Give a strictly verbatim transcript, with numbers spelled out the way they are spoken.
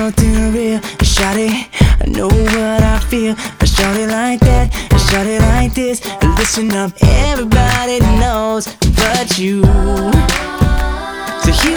something real. Shawty, I know what I feel. Shawty like that, shawty like this. Listen up, everybody knows but you. So here